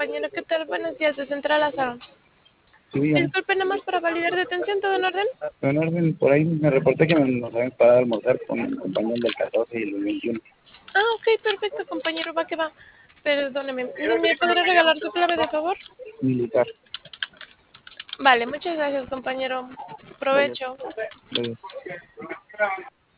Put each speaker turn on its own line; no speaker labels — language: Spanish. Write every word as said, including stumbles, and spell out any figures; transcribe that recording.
compañero, ¿qué tal? Buenos días, de Central a Salón.
Sí, dígame.
Disculpe, nada más para validar detención, ¿todo en orden?
En orden, por ahí me reporté que nos habían parado a almorzar con el compañero del catorce y el veintiuno.
Ah, ok, perfecto, compañero, va que va. Perdóneme, ¿no me podrá regalar su clave de favor?
Militar.
Vale, muchas gracias, compañero.
Gracias.
Provecho.
Gracias.